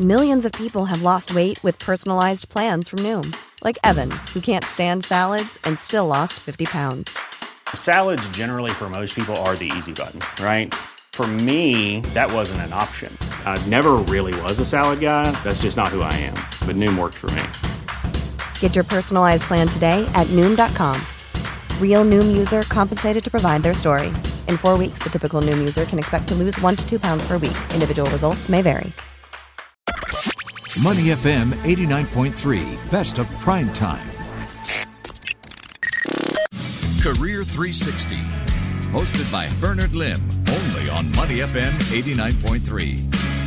millions of people have lost weight with personalized plans from Noom. Like Evan, who can't stand salads and still lost 50 pounds. Salads generally for most people are the easy button, right? For me, that wasn't an option. I never really was a salad guy. That's just not who I am. But Noom worked for me. Get your personalized plan today at Noom.com. Real Noom user compensated to provide their story. In 4 weeks, the typical Noom user can expect to lose 1 to 2 pounds per week. Individual results may vary. Money FM 89.3, best of prime time. Career 360, hosted by Bernard Lim, only on Money FM 89.3.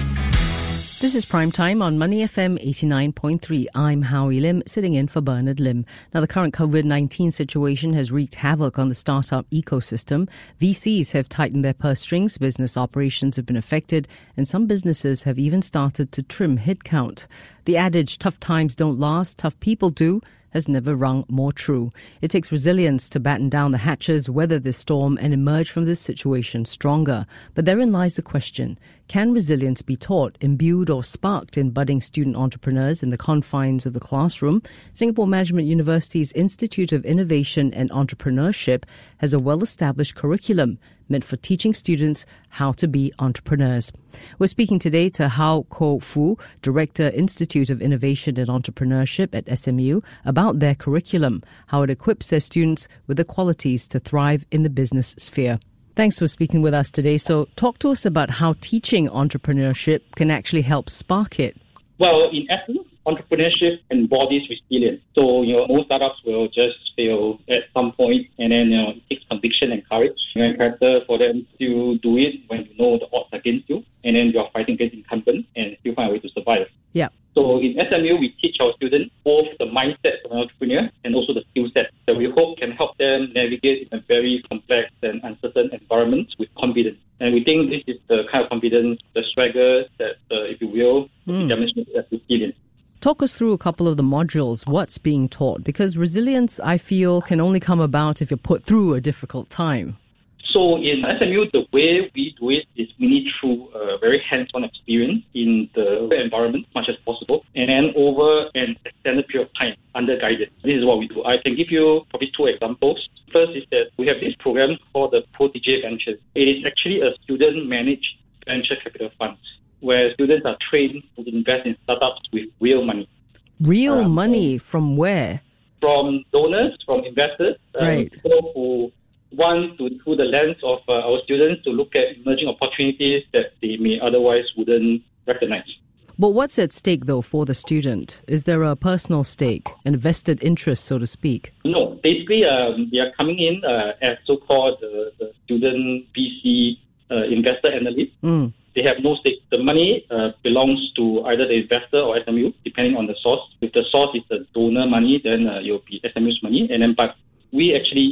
This is Prime Time on Money FM 89.3. I'm Howie Lim, sitting in for Bernard Lim. Now, the current COVID-19 situation has wreaked havoc on the startup ecosystem. VCs have tightened their purse strings, business operations have been affected, and some businesses have even started to trim headcount. The adage, tough times don't last, tough people do, has never rung more true. It takes resilience to batten down the hatches, weather this storm, and emerge from this situation stronger. But therein lies the question, can resilience be taught, imbued or sparked in budding student entrepreneurs in the confines of the classroom? Singapore Management University's Institute of Innovation and Entrepreneurship has a well-established curriculum meant for teaching students how to be entrepreneurs. We're speaking today to Hao Ko Fu, Director, Institute of Innovation and Entrepreneurship at SMU, about their curriculum, how it equips their students with the qualities to thrive in the business sphere. Thanks for speaking with us today. So talk to us about how teaching entrepreneurship can actually help spark it. Well, in essence, entrepreneurship embodies resilience. So, most startups will just fail at some point, and then, it takes conviction and courage and character for them to do it when you know the odds are against you, and then you're fighting against incumbents and still find a way to survive. Yeah. So in SMU, we teach our students both the mindset of an entrepreneur and also the skill set that we hope can help them navigate in a very complex and uncertain environment with confidence. And we think this is the kind of confidence, the swagger that, if you will, demonstrates as resilience. Talk us through a couple of the modules, what's being taught, because resilience, I feel, can only come about if you're put through a difficult time. So in SMU, the way we do it is mainly through a very hands-on experience in the environment as much as possible, and then over an extended period of time under guidance. This is what we do. I can give you probably 2 examples. First is that we have this program called the Protégé Ventures. It is actually a student-managed venture capital fund, where students are trained to invest in startups with real money. Real money from where? From donors, from investors, right. People who want to, through the lens of our students, to look at emerging opportunities that they may otherwise wouldn't recognize. But what's at stake, though, for the student? Is there a personal stake, a vested interest, so to speak? No. Basically, they are coming in as so-called the student VC investor analyst. They have no stake. The money belongs to either the investor or SMU, depending on the source. If the source is the donor money, then it will be SMU's money. And then, but we actually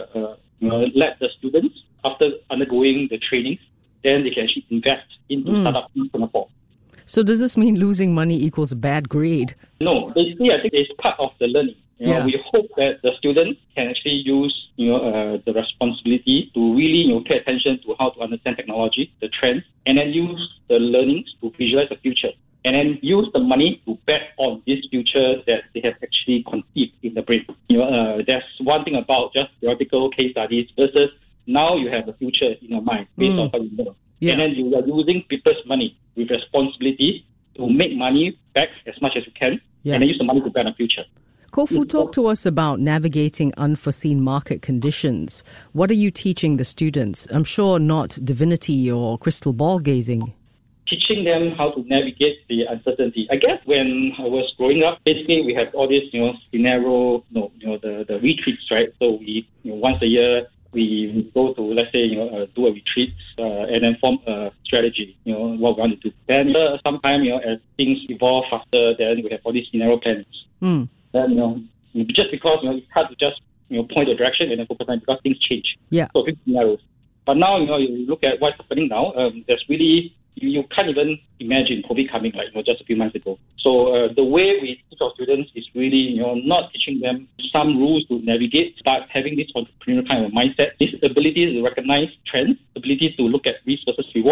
let the students, after undergoing the trainings, then they can actually invest into startups in Singapore. So does this mean losing money equals a bad grade? No, basically I think it's part of the learning. We hope that the students can actually use the responsibility to really pay attention to how to understand technology, the trends, and then use the learnings to visualize the future. And then use the money to bet on this future that they have actually conceived in the brain. There's one thing about just theoretical case studies versus now you have a future in your mind based on what you know. Yeah. And then you are using people's money with responsibility to make money back as much as you can, and then use the money to bet on the future. Ko Fu, talk to us about navigating unforeseen market conditions. What are you teaching the students? I'm sure not divinity or crystal ball gazing. Teaching them how to navigate the uncertainty. I guess when I was growing up, basically we have all this, scenario, the retreats, right? So we, once a year, we go to, let's say, do a retreat and then form a strategy, what we want to do. Then sometime, as things evolve faster, then we have all these scenario plans. Then, just because, it's hard to just, point the direction and then focus on it because things change. Yeah. So big scenarios. But now, you look at what's happening now, there's really, you can't even imagine COVID coming just a few months ago. So the way we teach our students is really, not teaching them some rules to navigate, but having this entrepreneurial kind of mindset, this ability to recognize trends, ability to look at risk versus reward,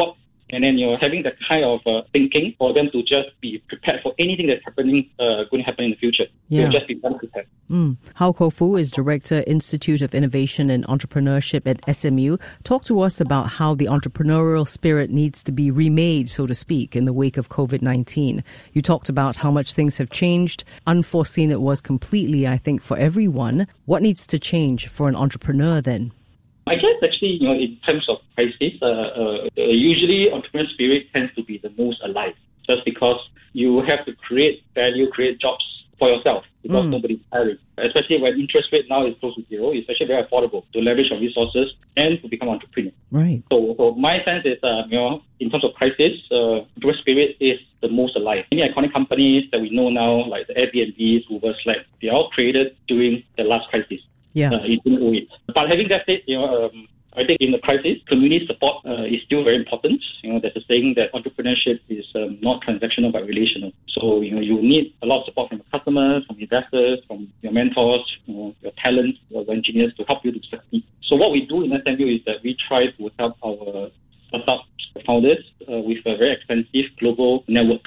And then having that kind of thinking for them to just be prepared for anything that's going to happen in the future. Yeah. They'll just be well prepared. Hao Ko-Fu is Director, Institute of Innovation and Entrepreneurship at SMU. Talk to us about how the entrepreneurial spirit needs to be remade, so to speak, in the wake of COVID-19. You talked about how much things have changed. Unforeseen it was completely, I think, for everyone. What needs to change for an entrepreneur then? I guess actually, in terms of crisis, usually entrepreneurial spirit tends to be the most alive, just because you have to create value, create jobs for yourself, because nobody's hiring. Especially when interest rate now is close to zero, it's actually very affordable to leverage your resources and to become an entrepreneur. Right. So my sense is, in terms of crisis, entrepreneurial spirit is the most alive. Many iconic companies that we know now, like the Airbnb, Uber, Slack, they are all created during the last crisis. Yeah. In 2008. But having that said, I think in the crisis, community support is still very important. There's a saying that entrepreneurship is not transactional but relational. So, you need a lot of support from your customers, from investors, from your mentors, your talents, your engineers to help you to succeed. So what we do in SMU is that we try to help our startup founders with a very extensive global network.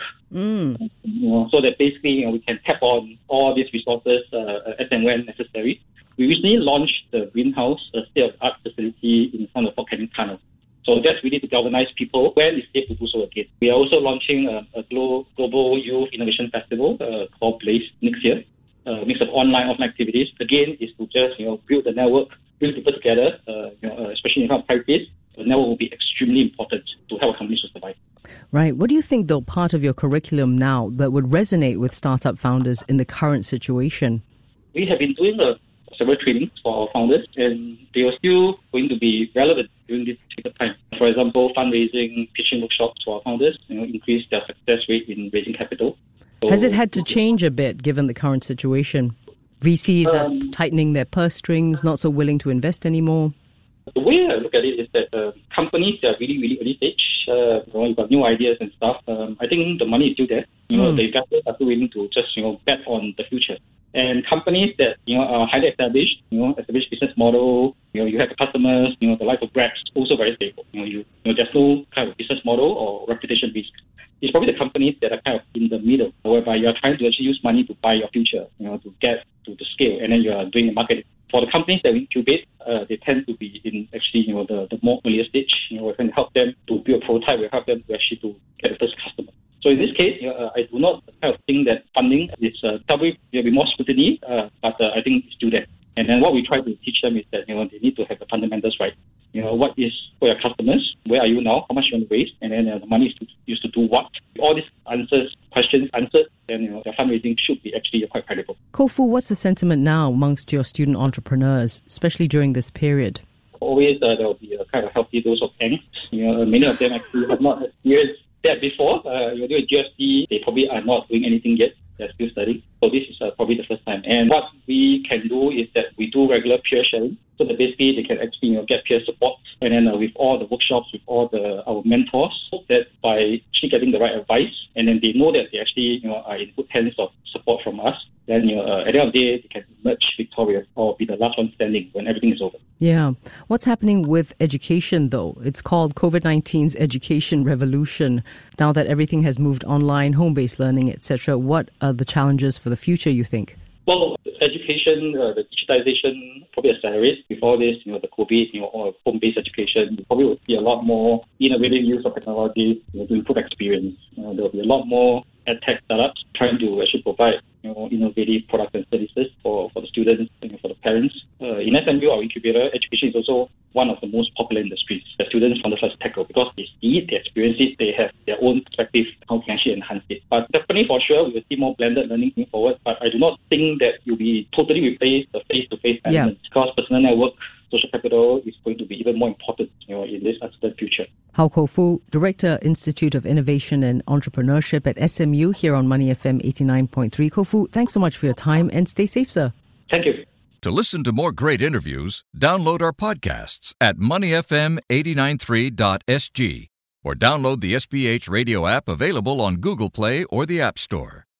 So that basically we can tap on all these resources as and when necessary. We recently launched the Greenhouse, a state-of-the-art facility in front of Fort Canning Tunnel. So that's really to galvanize people when it's safe to do so again. We are also launching a global youth innovation festival called Blaze next year. A mix of online, offline activities. Again, is to just build the network, bring people together. Especially in front of crisis, the network will be extremely important to help companies to survive. Right. What do you think, though, part of your curriculum now that would resonate with startup founders in the current situation? We have been doing several trainings for our founders, and they are still going to be relevant during this difficult time. For example, fundraising, pitching workshops for our founders, increase their success rate in raising capital. So, has it had to change a bit given the current situation? VCs are tightening their purse strings, not so willing to invest anymore. The way I look at it is that companies that are really, really early stage, you've got new ideas and stuff, I think the money is still there. The investors are still willing to just, bet on the future. And companies that, are highly established, established business model, you have the customers, the life of Grab, also very stable. There's no kind of business model or reputation risk. It's probably the companies that are kind of in the middle, whereby you are trying to actually use money to buy your future, to get to the scale, and then you are doing marketing. For the companies that we incubate, they tend to be in actually, the more earlier stage. We're trying to help them to build a prototype. We help them to actually to get the first customer. So in this case, I do not kind of think that funding is probably there'll be more scrutiny, but I think it's still there. And then what we try to teach them is that they need to have the fundamentals right. What is for your customers? Where are you now? How much you want to raise? And then the money is used to do what? All these questions answered, then their fundraising should be actually quite credible. Ko-Fu, what's the sentiment now amongst your student entrepreneurs, especially during this period? Always there will be a kind of healthy dose of angst. Many of them actually have not experienced that before. You're doing GFC, they probably are not doing anything yet. They're still studying. So this is probably the first time. And what we can do is that we do regular peer sharing. So that basically they can actually get peer support. And then with all the workshops, with all our mentors, that by actually getting the right advice, and then they know that they actually are in good hands of support from us, then at the end of the day, they can emerge victorious or be the last one standing when everything is over. Yeah. What's happening with education, though? It's called COVID-19's education revolution. Now that everything has moved online, home-based learning, etc., what are the challenges for the future, you think? Well, education, the digitization probably accelerates. Before this, the COVID, or home-based education, you probably will see a lot more innovative use of technology to improve experience. There will be a lot more edtech startups trying to actually provide innovative products and services for the students and for the parents. In SMU, our incubator, education is also one of the most popular industries that students from the first tackle because they see it, they experience it, they have their own perspective how they can actually enhance it. But definitely for sure, we will see more blended learning moving forward. But I do not think that you'll be totally replace the face-to-face element because personal network, social capital is going to be even more important in this uncertain future. Hao Ko-Fu, Director, Institute of Innovation and Entrepreneurship at SMU here on Money FM 89.3. Ko-Fu, thanks so much for your time and stay safe, sir. Thank you. To listen to more great interviews, download our podcasts at moneyfm893.sg or download the SPH radio app available on Google Play or the App Store.